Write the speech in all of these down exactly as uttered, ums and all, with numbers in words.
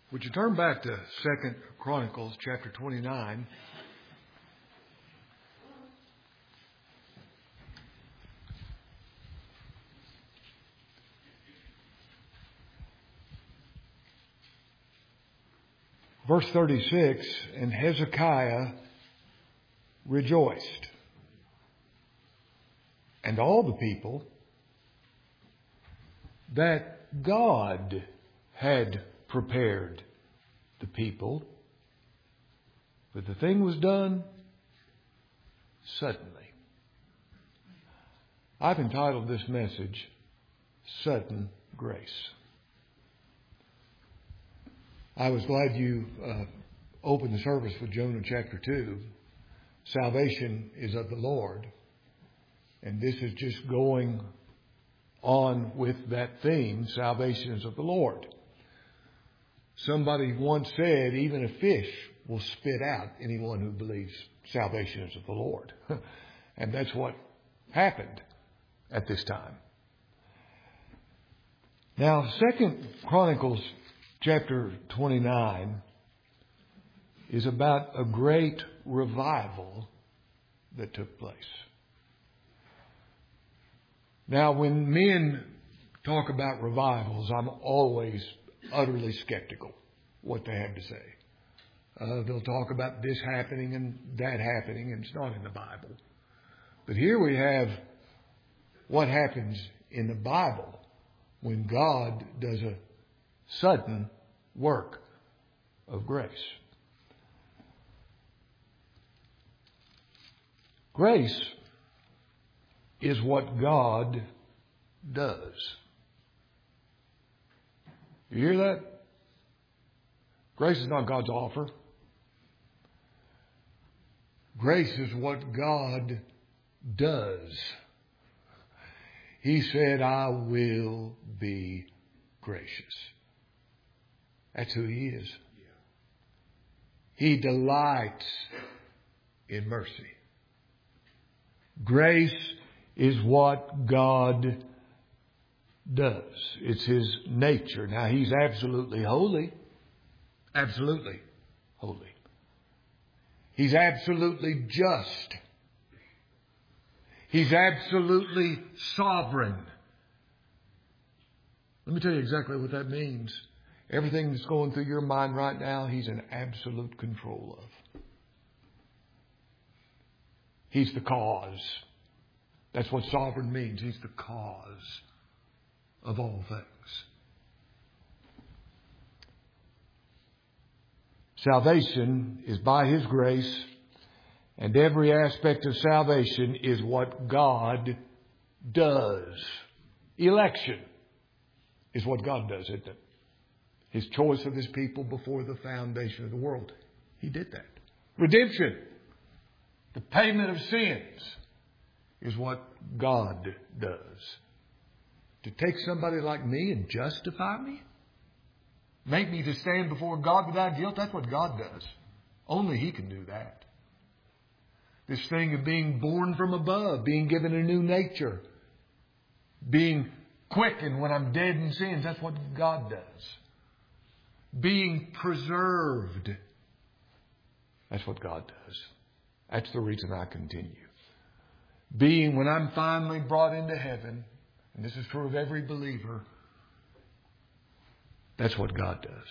Would you turn back to Second Chronicles chapter twenty-nine? Verse thirty-six, and Hezekiah rejoiced, and all the people, that God had prepared the people, but the thing was done suddenly. I've entitled this message, Sudden Grace. I was glad you uh, opened the service with Jonah chapter two. Salvation is of the Lord. And this is just going on with that theme, salvation is of the Lord. Somebody once said, even a fish will spit out anyone who believes salvation is of the Lord. And that's what happened at this time. Now, Second Chronicles chapter twenty-nine is about a great revival that took place. Now, when men talk about revivals, I'm always utterly skeptical what they have to say. Uh, they'll talk about this happening and that happening, and it's not in the Bible. But here we have what happens in the Bible when God does a sudden work of grace. Grace is what God does. You hear that? Grace is not God's offer. Grace is what God does. He said, I will be gracious. That's who He is. He delights in mercy. Grace is what God does. It's His nature. Now, He's absolutely holy. Absolutely holy. He's absolutely just. He's absolutely sovereign. Let me tell you exactly what that means. Everything that's going through your mind right now, He's in absolute control of. He's the cause. That's what sovereign means. He's the cause of all things. Salvation is by His grace, and every aspect of salvation is what God does. Election is what God does, isn't it? His choice of His people before the foundation of the world. He did that. Redemption, the payment of sins, is what God does. To take somebody like me and justify me? Make me to stand before God without guilt? That's what God does. Only He can do that. This thing of being born from above, being given a new nature, being quickened when I'm dead in sins, that's what God does. Being preserved, that's what God does. That's the reason I continue. Being, when I'm finally brought into heaven, and this is true of every believer, that's what God does.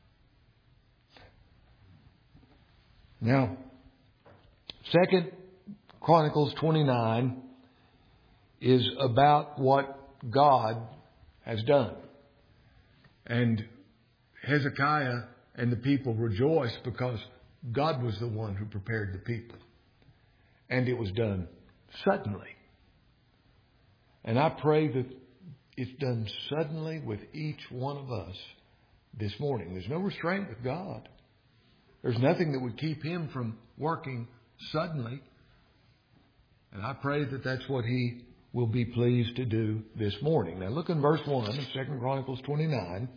Now, Second Chronicles twenty-nine is about what God has done. And Hezekiah and the people rejoiced because God was the one who prepared the people. And it was done suddenly. And I pray that it's done suddenly with each one of us this morning. There's no restraint with God. There's nothing that would keep Him from working suddenly. And I pray that that's what He will be pleased to do this morning. Now look in verse one of Second Chronicles twenty-nine.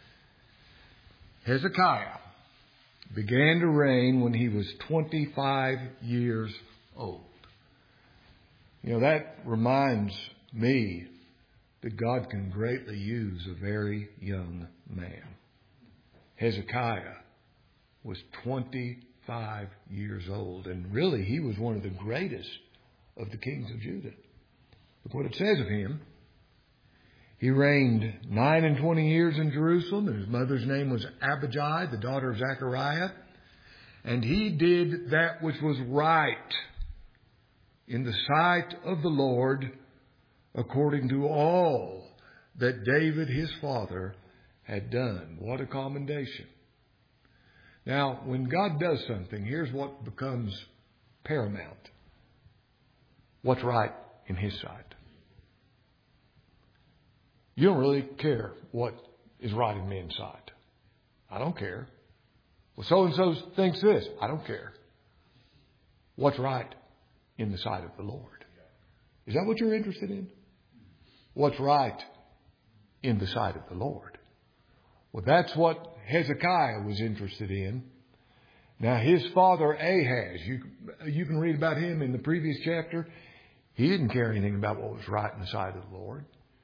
Hezekiah began to reign when he was twenty-five years old. You know, that reminds me that God can greatly use a very young man. Hezekiah was twenty-five years old. And really, he was one of the greatest of the kings of Judah. Look what it says of him. He reigned nine and twenty years in Jerusalem, and his mother's name was Abijah, the daughter of Zechariah. And he did that which was right in the sight of the Lord, according to all that David his father had done. What a commendation. Now, when God does something, here's what becomes paramount. What's right in his sight? You don't really care what is right in men's sight. I don't care. Well, so-and-so thinks this. I don't care. What's right in the sight of the Lord? Is that what you're interested in? What's right in the sight of the Lord? Well, that's what Hezekiah was interested in. Now, his father Ahaz, you, you can read about him in the previous chapter. He didn't care anything about what was right in the sight of the Lord.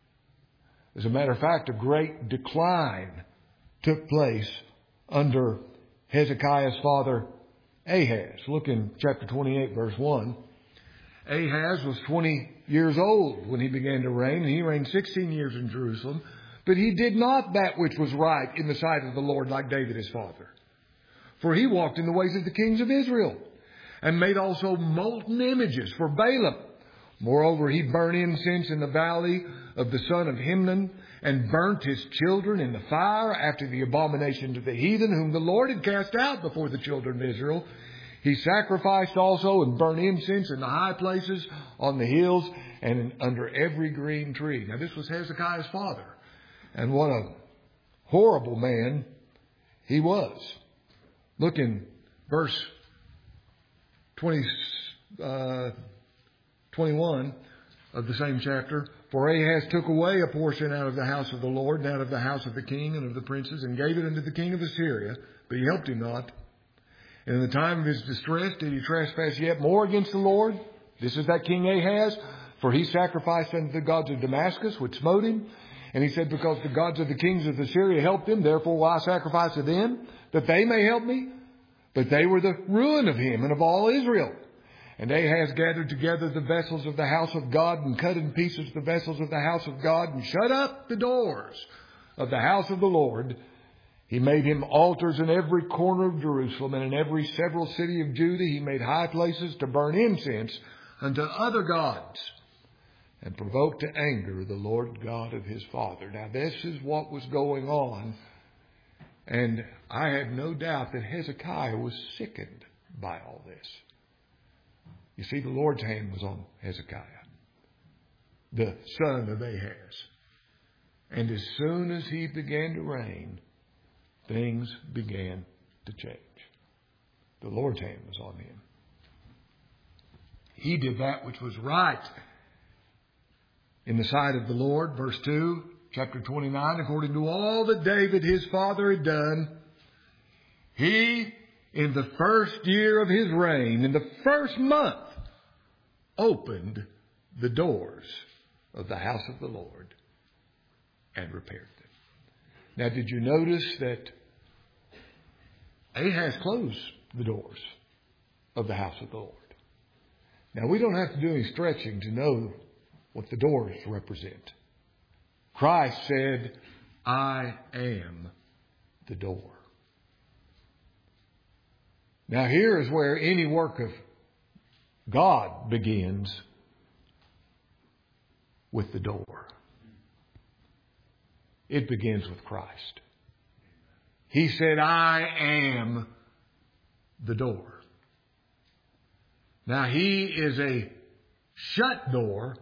As a matter of fact, a great decline took place under Hezekiah's father Ahaz. Look in chapter twenty-eight, verse one. Ahaz was twenty years old when he began to reign, and he reigned sixteen years in Jerusalem. But he did not that which was right in the sight of the Lord like David his father. For he walked in the ways of the kings of Israel, and made also molten images for Baalim. Moreover, he burned incense in the valley of the son of Hinnom, and burnt his children in the fire after the abomination to the heathen, whom the Lord had cast out before the children of Israel. He sacrificed also and burnt incense in the high places, on the hills, and under every green tree. Now, this was Hezekiah's father. And what a horrible man he was. Look in verse twenty, uh, twenty-one of the same chapter. For Ahaz took away a portion out of the house of the Lord, and out of the house of the king and of the princes, and gave it unto the king of Assyria, but he helped him not. And in the time of his distress did he trespass yet more against the Lord. This is that King Ahaz. For he sacrificed unto the gods of Damascus, which smote him. And he said, because the gods of the kings of Assyria helped him, therefore will I sacrifice to them, that they may help me. But they were the ruin of him and of all Israel. And Ahaz gathered together the vessels of the house of God, and cut in pieces the vessels of the house of God, and shut up the doors of the house of the Lord. He made him altars in every corner of Jerusalem, and in every several city of Judah he made high places to burn incense unto other gods, and provoked to anger the Lord God of his father. Now, this is what was going on. And I have no doubt that Hezekiah was sickened by all this. You see, the Lord's hand was on Hezekiah, the son of Ahaz. And as soon as he began to reign, things began to change. The Lord's hand was on him. He did that which was right in the sight of the Lord. Verse two, chapter twenty-nine, according to all that David his father had done, he, in the first year of his reign, in the first month, opened the doors of the house of the Lord and repaired them. Now, did you notice that Ahaz closed the doors of the house of the Lord? Now, we don't have to do any stretching to know what the doors represent. Christ said, I am the door. Now, here is where any work of God begins, with the door. It begins with Christ. He said, I am the door. Now, He is a shut door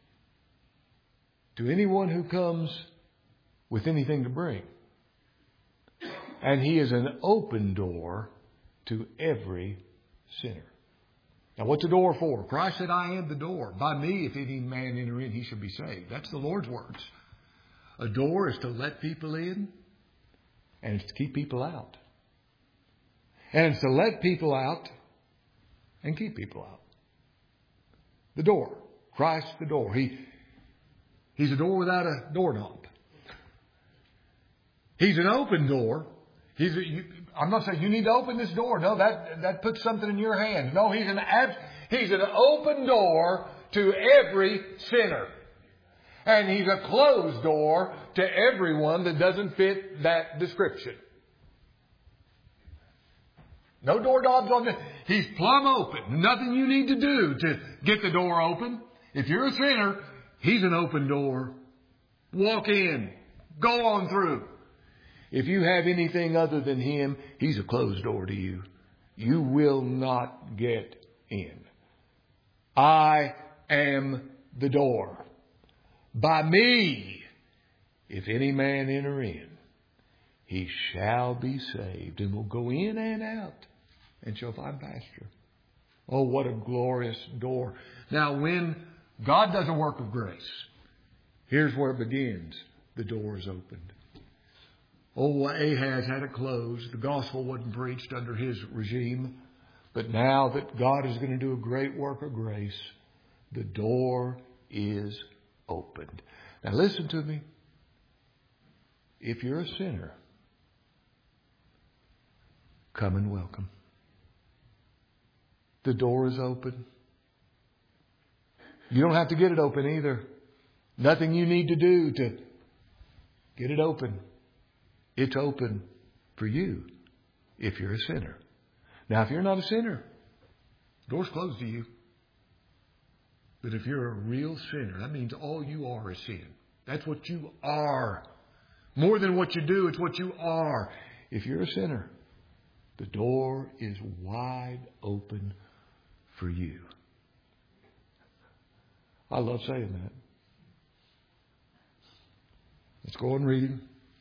to anyone who comes with anything to bring. And He is an open door to every sinner. Now, what's the door for? Christ said, I am the door. By me, if any man enter in, he shall be saved. That's the Lord's words. A door is to let people in, and it's to keep people out. And it's to let people out and keep people out. The door. Christ, the door. He, he's a door without a doorknob. He's an open door. He He's, you, I'm not saying you need to open this door. No, that, that puts something in your hands. No, He's an, ab, he's an open door to every sinner. And He's a closed door to everyone that doesn't fit that description. No doorknobs on this. He's plumb open. Nothing you need to do to get the door open. If you're a sinner, He's an open door. Walk in. Go on through. If you have anything other than Him, He's a closed door to you. You will not get in. I am the door. By me, if any man enter in, he shall be saved, and will go in and out, and shall find pasture. Oh, what a glorious door. Now, when God does a work of grace, here's where it begins. The door is opened. Oh, Ahaz had it closed. The gospel wasn't preached under his regime. But now that God is going to do a great work of grace, the door is opened. Now listen to me. If you're a sinner, come and welcome. The door is open. You don't have to get it open either. Nothing you need to do to get it open. It's open for you if you're a sinner. Now, if you're not a sinner, the door's closed to you. But if you're a real sinner, that means all you are is sin. That's what you are. More than what you do, it's what you are. If you're a sinner, the door is wide open for you. I love saying that. Let's go on reading.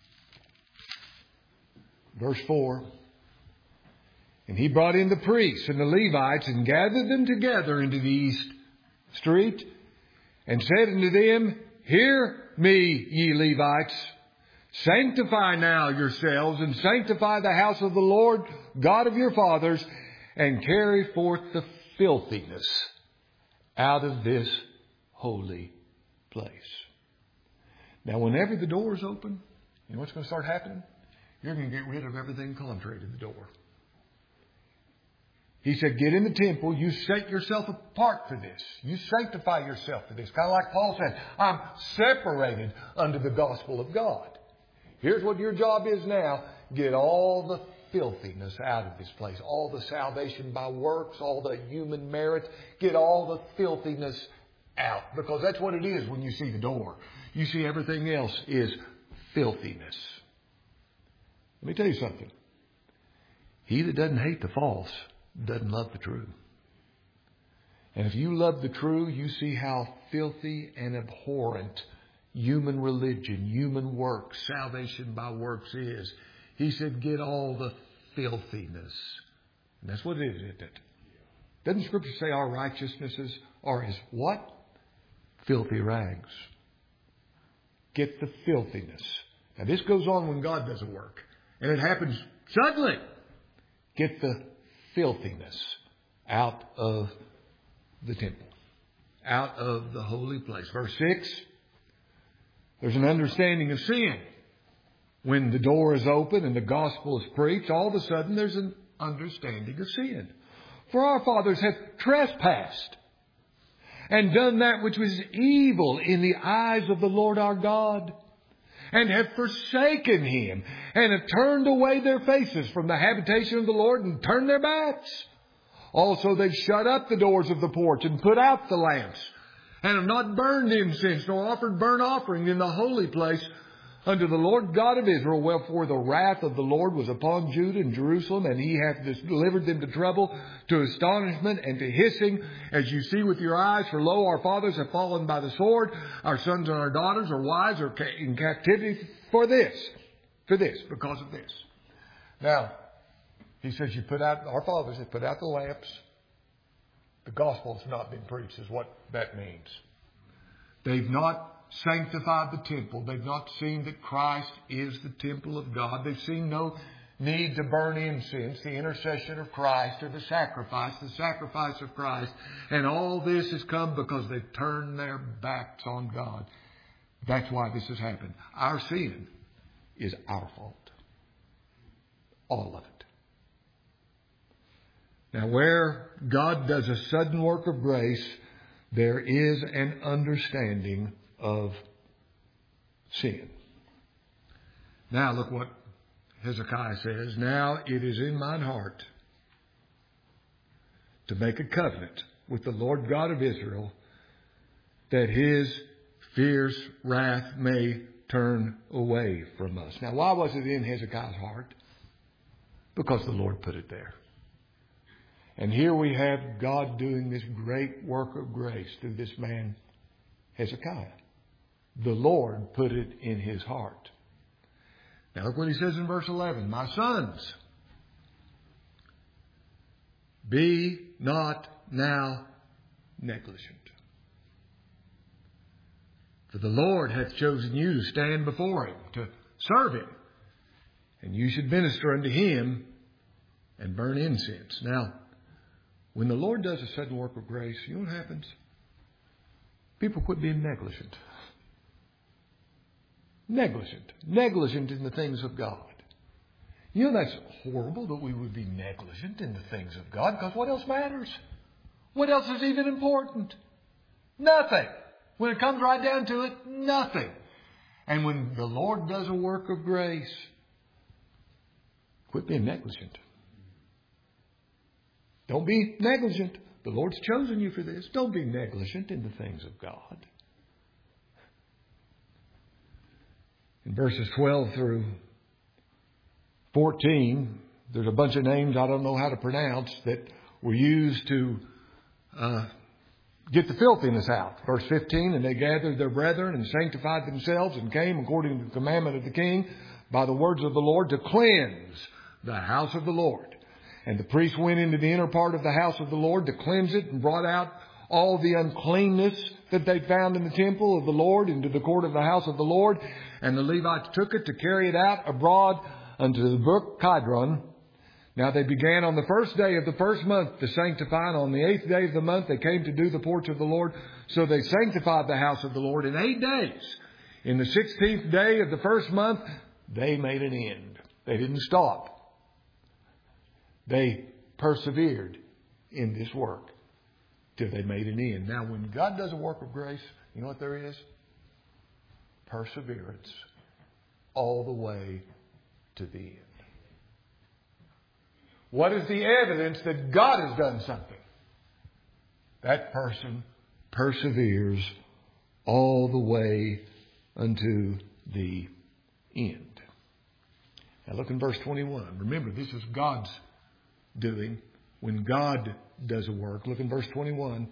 Verse four. And he brought in the priests and the Levites and gathered them together into the east street and said unto them, Hear me, ye Levites. Sanctify now yourselves and sanctify the house of the Lord God of your fathers, and carry forth the filthiness out of this holy place. Now, whenever the door is open, you know what's going to start happening? You're going to get rid of everything contrary to the door. He said, get in the temple. You set yourself apart for this. You sanctify yourself for this. Kind of like Paul said, I'm separated unto the gospel of God. Here's what your job is now. Get all the filthiness out of this place. All the salvation by works, all the human merit. Get all the filthiness out. Because that's what it is when you see the door. You see everything else is filthiness. Let me tell you something. He that doesn't hate the false doesn't love the true. And if you love the true, you see how filthy and abhorrent human religion, human works, salvation by works is. He said, get all the filthiness. And that's what it is, isn't it? Doesn't Scripture say our righteousnesses are as what? Filthy rags. Get the filthiness. Now this goes on when God does a work. And it happens suddenly. Get the filthiness out of the temple. Out of the holy place. Verse six. There's an understanding of sin. When the door is open and the gospel is preached, all of a sudden there's an understanding of sin. For our fathers have trespassed and done that which was evil in the eyes of the Lord our God, and have forsaken Him, and have turned away their faces from the habitation of the Lord, and turned their backs. Also they've shut up the doors of the porch, and put out the lamps, and have not burned incense, nor offered burnt offering in the holy place unto the Lord God of Israel. Wherefore the wrath of the Lord was upon Judah and Jerusalem, and He hath delivered them to trouble, to astonishment, and to hissing, as you see with your eyes. For lo, our fathers have fallen by the sword. Our sons and our daughters, our wives, are in captivity for this. For this, because of this. Now, he says you put out, our fathers have put out the lamps. The gospel has not been preached, is what that means. They've not sanctified the temple. They've not seen that Christ is the temple of God. They've seen no need to burn incense, the intercession of Christ, or the sacrifice, the sacrifice of Christ. And all this has come because they've turned their backs on God. That's why this has happened. Our sin is our fault. all of it. Now, where God does a sudden work of grace, there is an understanding of sin. Now, look what Hezekiah says. Now it is in mine heart to make a covenant with the Lord God of Israel, that His fierce wrath may turn away from us. Now, why was it in Hezekiah's heart? Because the Lord put it there. And here we have God doing this great work of grace through this man, Hezekiah. The Lord put it in his heart. Now look what he says in verse eleven. My sons, be not now negligent. For the Lord hath chosen you to stand before Him, to serve Him. And you should minister unto Him and burn incense. Now, when the Lord does a sudden work of grace, you know what happens? People quit being negligent. Negligent. Negligent in the things of God. You know, that's horrible that we would be negligent in the things of God, because what else matters? What else is even important? Nothing. When it comes right down to it, nothing. And when the Lord does a work of grace, quit being negligent. Don't be negligent. The Lord's chosen you for this. Don't be negligent in the things of God. In verses twelve through fourteen, there's a bunch of names I don't know how to pronounce that were used to uh, get the filthiness out. Verse fifteen, and they gathered their brethren and sanctified themselves and came according to the commandment of the king by the words of the Lord to cleanse the house of the Lord. And the priests went into the inner part of the house of the Lord to cleanse it and brought out all the uncleanness that they found in the temple of the Lord into the court of the house of the Lord. And the Levites took it to carry it out abroad unto the brook Kidron. Now they began on the first day of the first month to sanctify, and on the eighth day of the month they came to do the porch of the Lord. So they sanctified the house of the Lord in eight days. In the sixteenth day of the first month, they made an end. They didn't stop. They persevered in this work till they made an end. Now, when God does a work of grace, you know what there is? Perseverance all the way to the end. What is the evidence that God has done something? That person perseveres all the way unto the end. Now look in verse twenty-one. Remember, this is God's doing. When God does a work, look in verse twenty-one.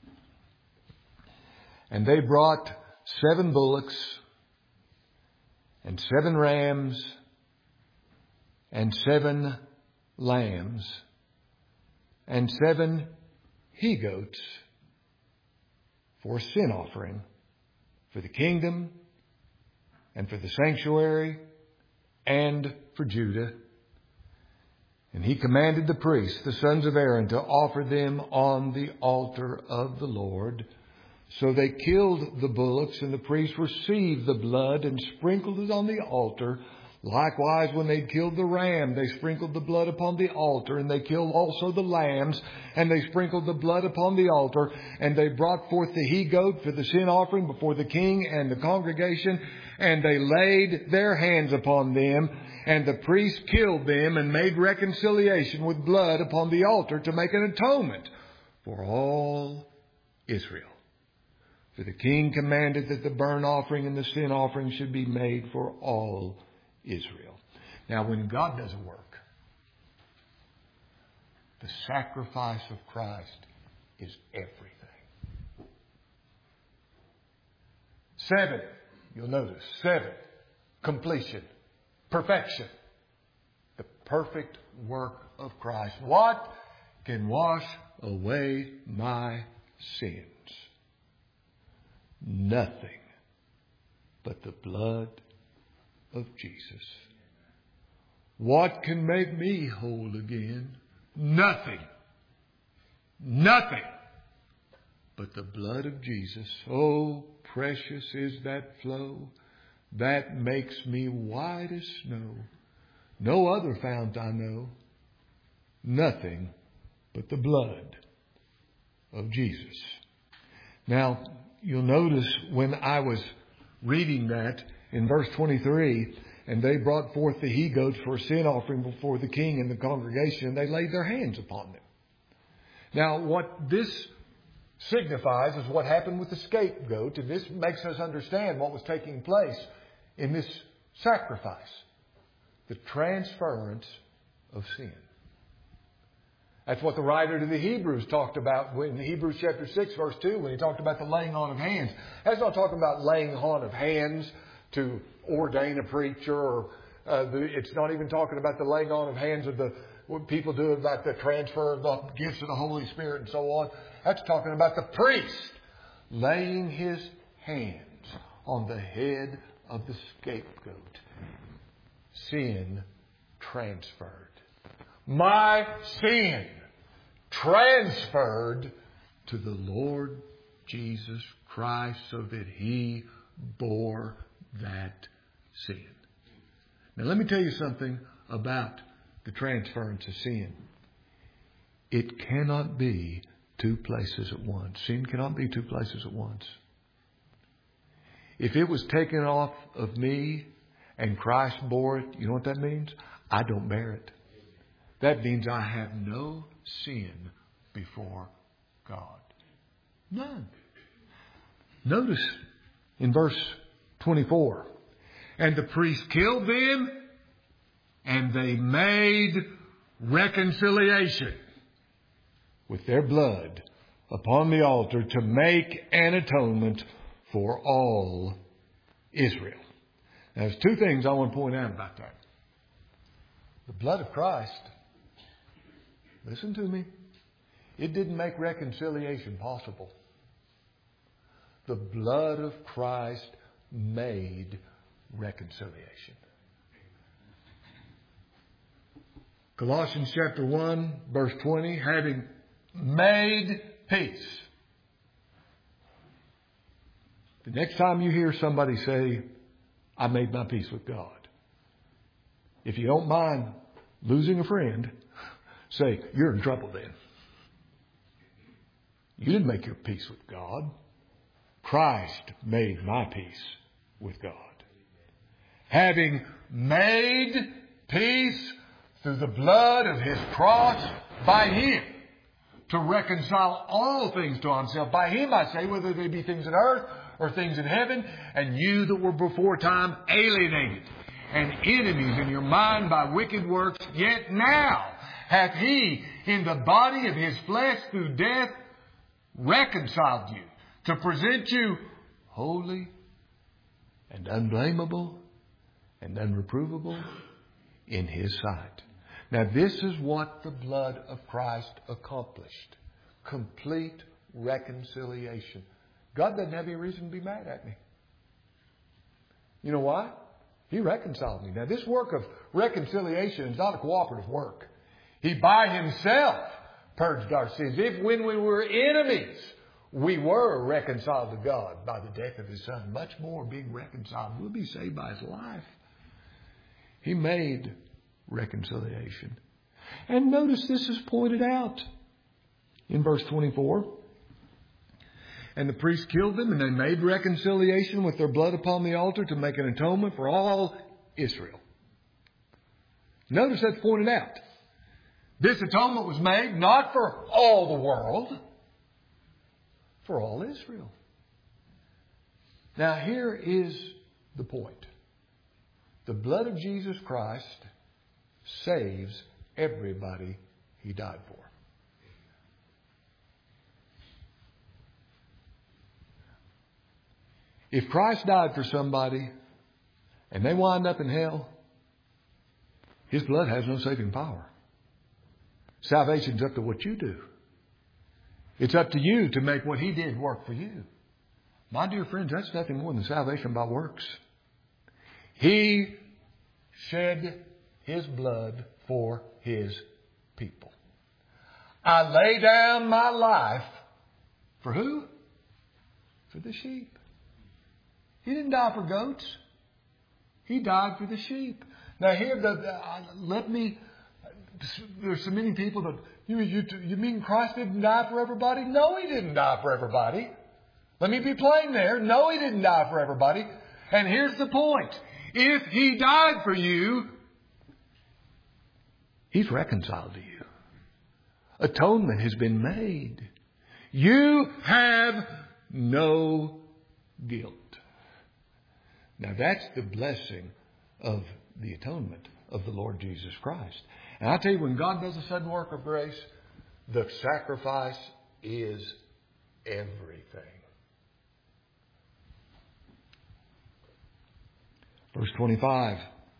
And they brought seven bullocks and seven rams and seven lambs and seven he-goats for a sin offering for the kingdom and for the sanctuary and for Judah. And he commanded the priests, the sons of Aaron, to offer them on the altar of the Lord. So they killed the bullocks, and the priests received the blood and sprinkled it on the altar. Likewise, when they killed the ram, they sprinkled the blood upon the altar, and they killed also the lambs, and they sprinkled the blood upon the altar. And they brought forth the he-goat for the sin offering before the king and the congregation, and they laid their hands upon them. And the priests killed them and made reconciliation with blood upon the altar to make an atonement for all Israel. For the king commanded that the burnt offering and the sin offering should be made for all Israel. Now, when God does a work, the sacrifice of Christ is everything. Seven, you'll notice, seven, completion. Perfection. The perfect work of Christ. What can wash away my sins? Nothing but the blood of Jesus. What can make me whole again? Nothing. Nothing but the blood of Jesus. Oh, precious is that flow that makes me white as snow. no other fount I know, nothing but the blood of Jesus. Now, you'll notice when I was reading that in verse twenty-three, and they brought forth the he-goats for a sin offering before the king and the congregation, and they laid their hands upon them. Now, what this signifies is what happened with the scapegoat, and this makes us understand what was taking place in this sacrifice. The transference of sin. That's what the writer to the Hebrews talked about in Hebrews chapter six, verse two, when he talked about the laying on of hands. That's not talking about laying on of hands to ordain a preacher, or uh, the, it's not even talking about the laying on of hands of the what people do about the transfer of the gifts of the Holy Spirit and so on. That's talking about the priest laying his hands on the head of the scapegoat. Sin transferred. My sin transferred to the Lord Jesus Christ so that He bore that sin. Now let me tell you something about the transference of sin. It cannot be two places at once. Sin cannot be two places at once. If it was taken off of me and Christ bore it, you know what that means? I don't bear it. That means I have no sin before God. None. Notice in verse twenty-four. And the priest killed them, and they made reconciliation with their blood upon the altar to make an atonement for all Israel. Now, there's two things I want to point out about that. The blood of Christ, listen to me, it didn't make reconciliation possible. The blood of Christ made reconciliation. Colossians chapter one, verse twenty, having made peace. The next time you hear somebody say, I made my peace with God, if you don't mind losing a friend, say, you're in trouble then. You didn't make your peace with God. Christ made my peace with God. Having made peace through the blood of His cross by Him, to reconcile all things to Himself. By Him, I say, whether they be things in earth or things in heaven, and you that were before time alienated and enemies in your mind by wicked works, yet now hath He in the body of His flesh through death reconciled you, to present you holy and unblameable and unreprovable in His sight. Now this is what the blood of Christ accomplished. Complete reconciliation. God doesn't have any reason to be mad at me. You know why? He reconciled me. Now this work of reconciliation is not a cooperative work. He by Himself purged our sins. If when we were enemies, we were reconciled to God by the death of His Son, much more being reconciled, we'll be saved by His life. He made reconciliation. And notice this is pointed out in verse twenty-four. And the priest killed them, and they made reconciliation with their blood upon the altar to make an atonement for all Israel. Notice that's pointed out. This atonement was made not for all the world, for all Israel. Now here is the point. The blood of Jesus Christ saves everybody He died for. If Christ died for somebody and they wind up in hell, His blood has no saving power. Salvation's up to what you do. It's up to you to make what He did work for you. My dear friends, that's nothing more than salvation by works. He shed His blood for His people. I lay down my life for who? For the sheep. He didn't die for goats. He died for the sheep. Now here, the, the, uh, let me, there's so many people that, you, you, you mean Christ didn't die for everybody? No, He didn't die for everybody. Let me be plain there. No, He didn't die for everybody. And here's the point. If He died for you, He's reconciled to you. Atonement has been made. You have no guilt. Now that's the blessing of the atonement of the Lord Jesus Christ. And I tell you, when God does a sudden work of grace, the sacrifice is everything. Verse twenty-five.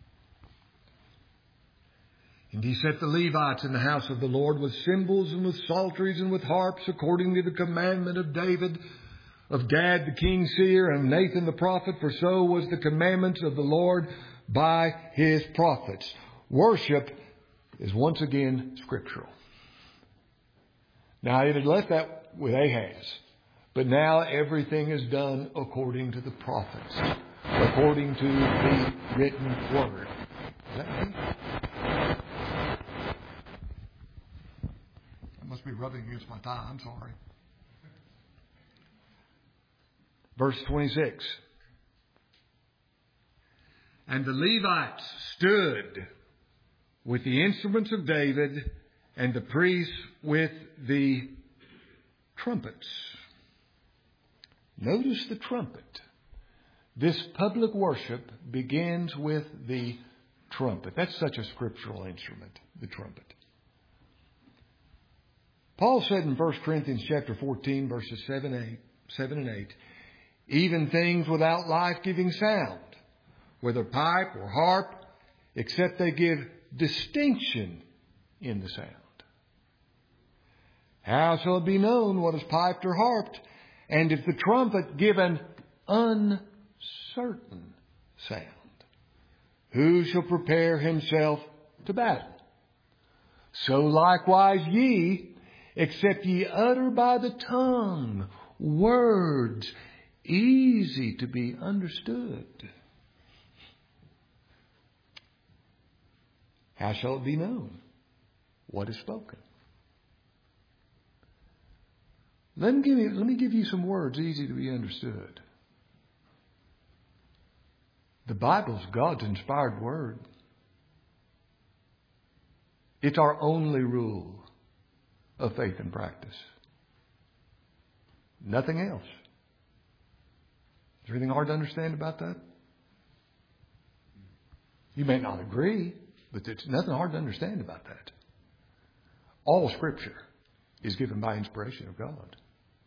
And He set the Levites in the house of the Lord with cymbals and with psalteries and with harps, according to the commandment of David, of Gad the king's seer, and Nathan the prophet, for so was the commandments of the Lord by His prophets. Worship is once again scriptural. Now, it had left that with Ahaz, but now everything is done according to the prophets, according to the written word. Is that me? I must be rubbing against my thigh. I'm sorry. Verse twenty-six. And the Levites stood with the instruments of David, and the priests with the trumpets. Notice the trumpet. This public worship begins with the trumpet. That's such a scriptural instrument, the trumpet. Paul said in First Corinthians chapter fourteen, verses seven, eight, seven and eight, even things without life-giving sound, whether pipe or harp, except they give distinction in the sound. How shall it be known what is piped or harped? And if the trumpet give an uncertain sound, who shall prepare himself to battle? So likewise ye, except ye utter by the tongue words easy to be understood. How shall it be known what is spoken? Let me give you, let me give you some words easy to be understood. The Bible's God's inspired word. It's our only rule of faith and practice. Nothing else. Is there anything hard to understand about that? You may not agree, but there's nothing hard to understand about that. All Scripture is given by inspiration of God.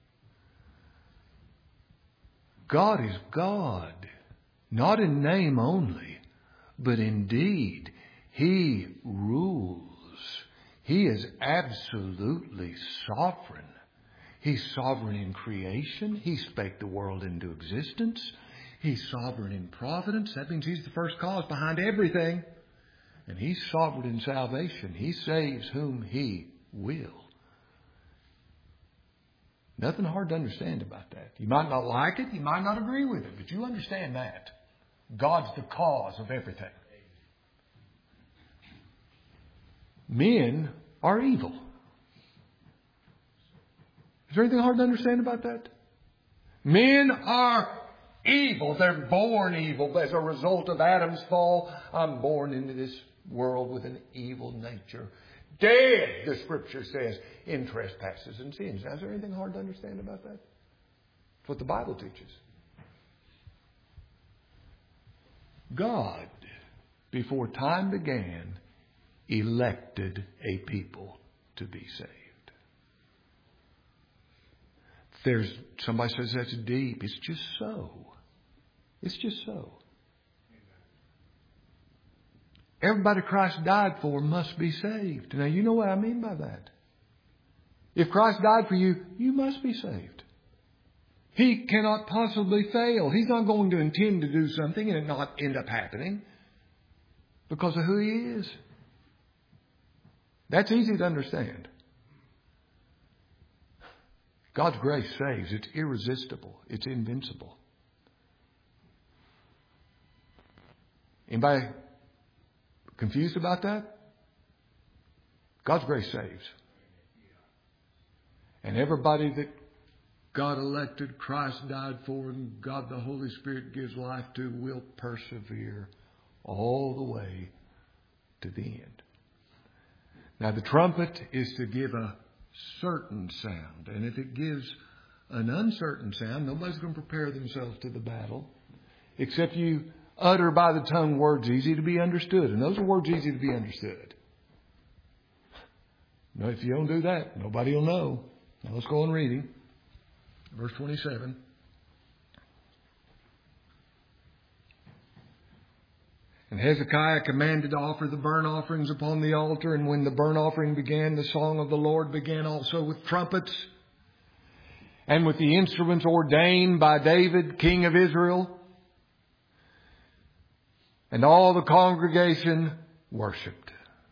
God is God, not in name only, but in deed. He rules. He is absolutely sovereign. He's sovereign in creation. He spake the world into existence. He's sovereign in providence. That means He's the first cause behind everything. And He's sovereign in salvation. He saves whom He will. Nothing hard to understand about that. You might not like it. You might not agree with it. But you understand that. God's the cause of everything. Men are evil. Is there anything hard to understand about that? Men are evil. They're born evil as a result of Adam's fall. I'm born into this world with an evil nature. Dead, the Scripture says, in trespasses and sins. Now, is there anything hard to understand about that? It's what the Bible teaches. God, before time began, elected a people to be saved. There's somebody says that's deep. It's just so. It's just so. Everybody Christ died for must be saved. Now, you know what I mean by that. If Christ died for you, you must be saved. He cannot possibly fail. He's not going to intend to do something and it not end up happening because of who He is. That's easy to understand. God's grace saves. It's irresistible. It's invincible. Anybody Confused about that? God's grace saves. And everybody that God elected, Christ died for, and God the Holy Spirit gives life to, will persevere all the way to the end. Now the trumpet is to give a certain sound. And if it gives an uncertain sound, nobody's going to prepare themselves to the battle. Except you utter by the tongue words easy to be understood. And those are words easy to be understood. Now if you don't do that, nobody will know. Now let's go on reading. Verse twenty-seven. And Hezekiah commanded to offer the burnt offerings upon the altar. And when the burnt offering began, the song of the Lord began also with trumpets and with the instruments ordained by David, king of Israel. And all the congregation worshipped.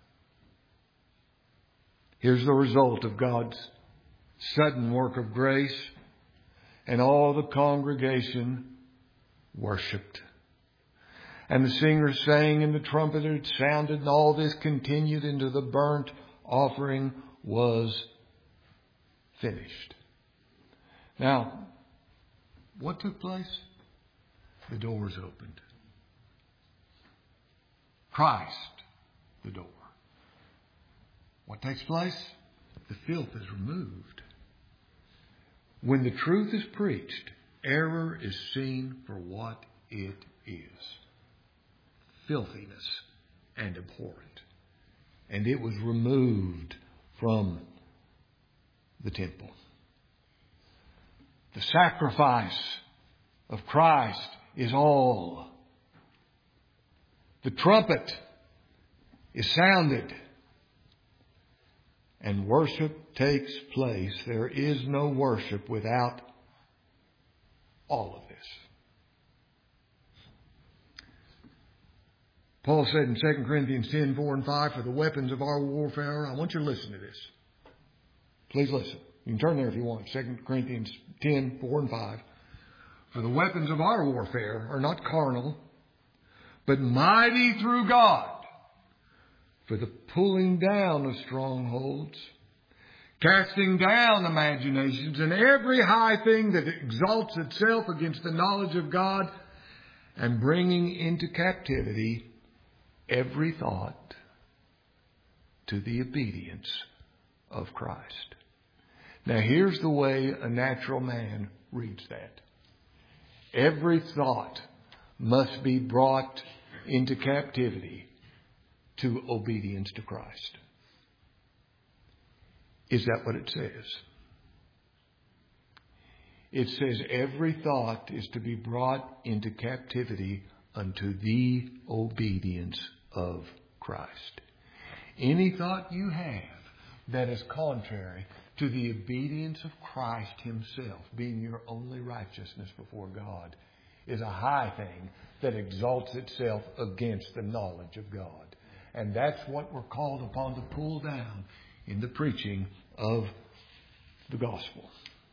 Here's the result of God's sudden work of grace. And all the congregation worshipped. And the singers sang, and the trumpeter sounded, and all this continued until the burnt offering was finished. Now, what took place? The doors opened. Christ, the door. What takes place? The filth is removed. When the truth is preached, error is seen for what it is. Filthiness and abhorrent. And it was removed from the temple. The sacrifice of Christ is all. The trumpet is sounded. And worship takes place. There is no worship without all of this. Paul said in Second Corinthians ten, four and five, for the weapons of our warfare, I want you to listen to this. Please listen. You can turn there if you want. Second Corinthians ten, four and five. For the weapons of our warfare are not carnal, but mighty through God, for the pulling down of strongholds, casting down imaginations, and every high thing that exalts itself against the knowledge of God, and bringing into captivity every thought to the obedience of Christ. Now here's the way a natural man reads that. Every thought must be brought into captivity to obedience to Christ. Is that what it says? It says every thought is to be brought into captivity unto the obedience of Christ. Any thought you have that is contrary to the obedience of Christ Himself, being your only righteousness before God, is a high thing that exalts itself against the knowledge of God. And that's what we're called upon to pull down in the preaching of the gospel.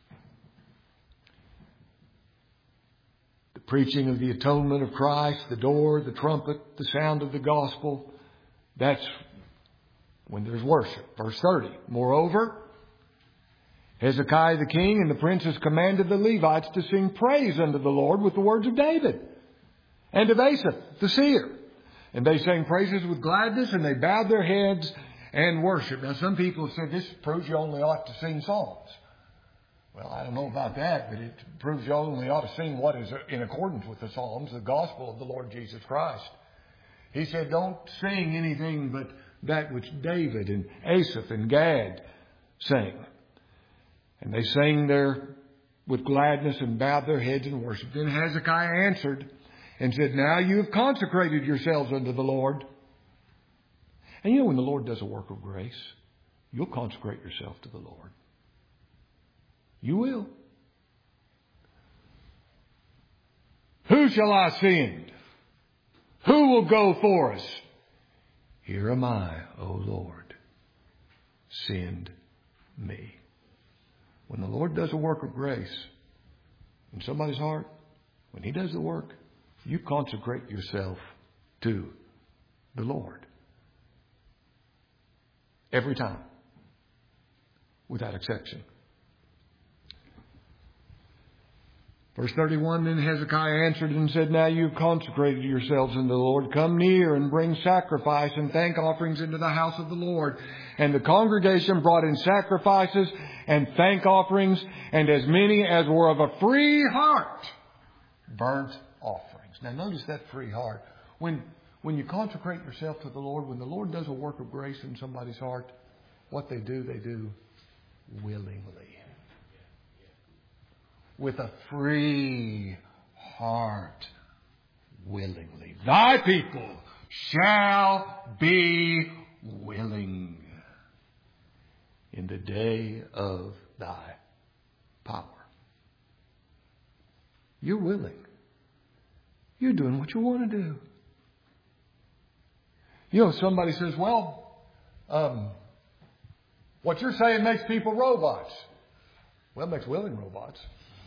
The preaching of the atonement of Christ, the door, the trumpet, the sound of the gospel, that's when there's worship. Verse thirty. Moreover, Hezekiah the king and the princes commanded the Levites to sing praise unto the Lord with the words of David and of Asaph the seer. And they sang praises with gladness, and they bowed their heads and worshiped. Now some people have said this proves you only ought to sing psalms. Well, I don't know about that, but it proves you only ought to sing what is in accordance with the Psalms, the gospel of the Lord Jesus Christ. He said, don't sing anything but that which David and Asaph and Gad sang. And they sang there with gladness and bowed their heads and worshiped. Then Hezekiah answered and said, now you have consecrated yourselves unto the Lord. And you know, when the Lord does a work of grace, you'll consecrate yourself to the Lord. You will. Who shall I send? Who will go for us? Here am I, O Lord. Send me. When the Lord does a work of grace in somebody's heart, when He does the work, you consecrate yourself to the Lord. Every time. Without exception. Verse thirty-one, then Hezekiah answered and said, now you've consecrated yourselves unto the Lord. Come near and bring sacrifice and thank offerings into the house of the Lord. And the congregation brought in sacrifices and thank offerings, and as many as were of a free heart, burnt offerings. Now notice that free heart. When, when you consecrate yourself to the Lord, when the Lord does a work of grace in somebody's heart, what they do, they do willingly. With a free heart, willingly. Thy people shall be willing in the day of thy power. You're willing. You're doing what you want to do. You know, somebody says, well, um, what you're saying makes people robots. Well, it makes willing robots.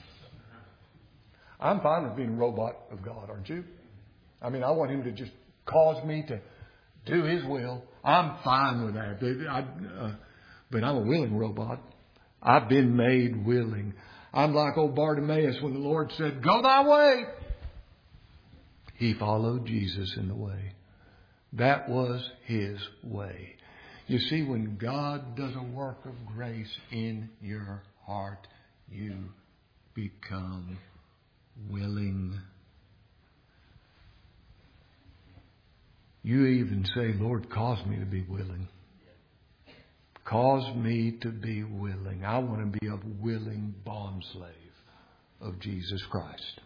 I'm fine with being a robot of God, aren't you? I mean, I want Him to just cause me to do His will. I'm fine with that. I, uh, but I'm a willing robot. I've been made willing. I'm like old Bartimaeus when the Lord said, go thy way. He followed Jesus in the way. That was His way. You see, when God does a work of grace in your heart, you become willing. You even say, Lord, cause me to be willing. Cause me to be willing. I want to be a willing bondslave of Jesus Christ.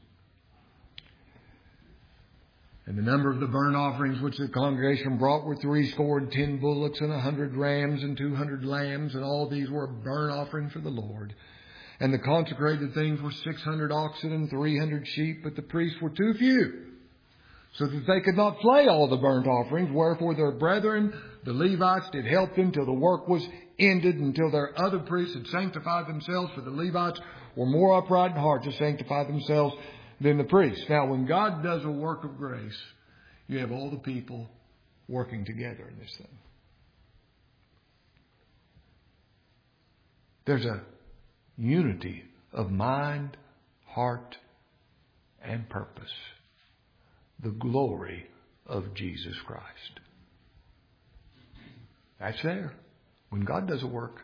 And the number of the burnt offerings which the congregation brought were threescore and ten bullocks and a hundred rams and two hundred lambs, and all these were a burnt offering for the Lord. And the consecrated things were six hundred oxen and three hundred sheep, but the priests were too few, so that they could not flay all the burnt offerings. Wherefore their brethren, the Levites, did help them till the work was ended, until their other priests had sanctified themselves. For the Levites were more upright in heart to sanctify themselves than the priests. Now, when God does a work of grace, you have all the people working together in this thing. There's a unity of mind, heart, and purpose. The glory of Jesus Christ. That's there when God does a work.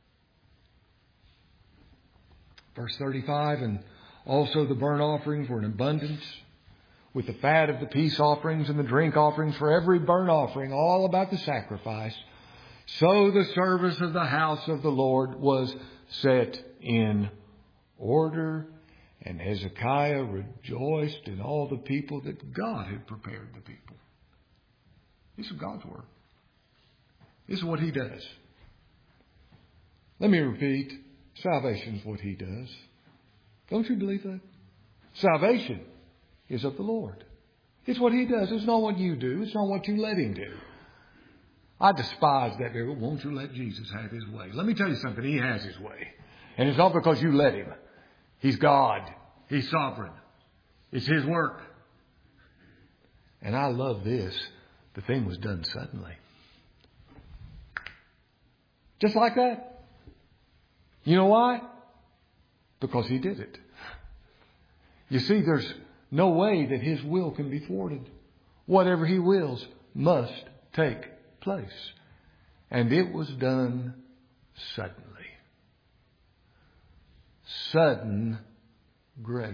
Verse thirty-five, and also the burnt offerings were in abundance, with the fat of the peace offerings and the drink offerings for every burnt offering, all about the sacrifice. So the service of the house of the Lord was set in order, and Hezekiah rejoiced in all the people that God had prepared the people. This is God's work. This is what He does. Let me repeat. Salvation is what He does. Don't you believe that? Salvation is of the Lord. It's what He does. It's not what you do. It's not what you let Him do. I despise that. Won't you let Jesus have His way? Let me tell you something. He has His way. And it's not because you let Him. He's God. He's sovereign. It's His work. And I love this. The thing was done suddenly. Just like that. You know why? Because He did it. You see, there's no way that His will can be thwarted. Whatever He wills must take place. And it was done suddenly. Sudden grace.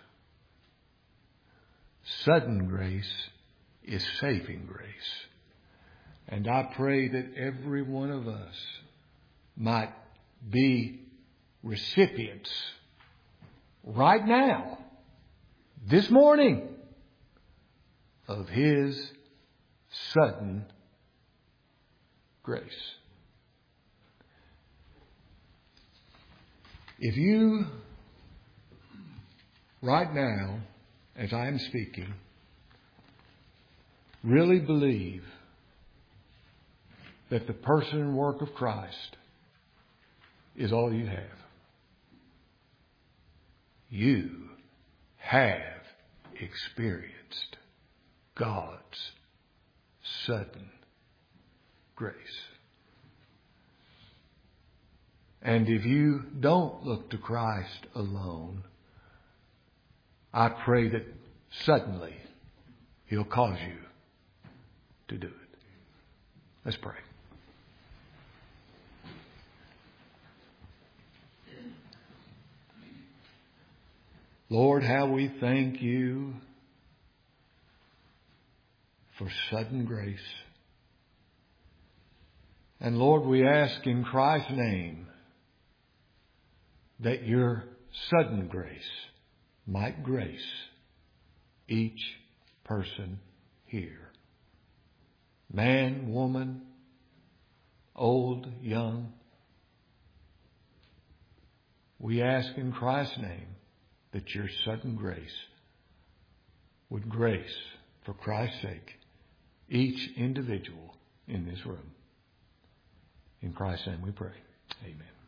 Sudden grace is saving grace. And I pray that every one of us might be recipients right now, this morning, of His sudden grace. If you, right now, as I am speaking, really believe that the person and work of Christ is all you have, you have experienced God's sudden grace. And if you don't look to Christ alone, I pray that suddenly He'll cause you to do it. Let's pray. Lord, how we thank You for sudden grace. And Lord, we ask in Christ's name that Your sudden grace might grace each person here. Man, woman, old, young. We ask in Christ's name that Your sudden grace would grace, for Christ's sake, each individual in this room. In Christ's name we pray. Amen.